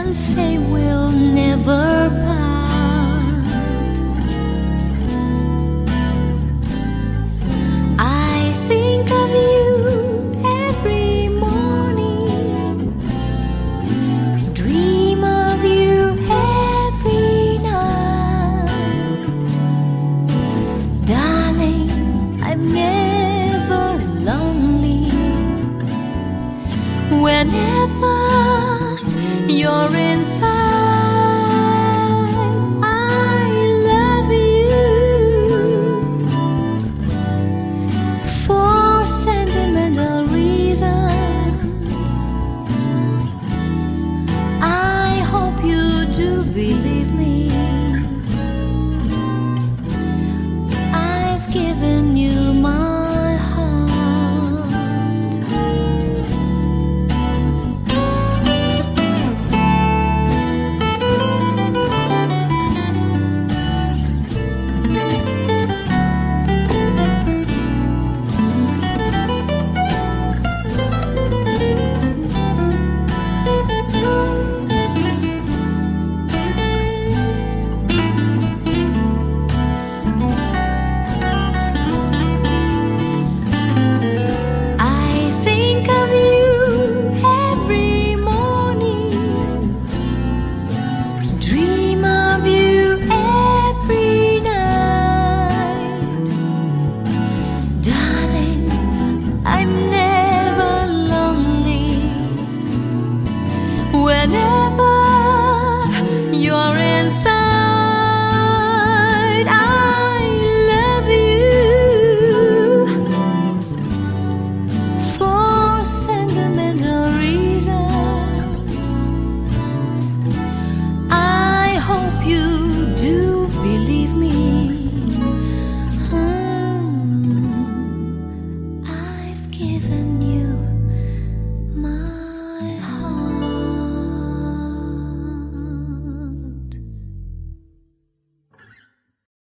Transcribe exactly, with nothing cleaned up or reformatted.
and say we'll never part. I think of you every morning, dream of you every night. Darling, I'm never lonely whenever you're inside. I love you for sentimental reasons. I hope you do believe me. I've given you my heart. Whenever you're inside.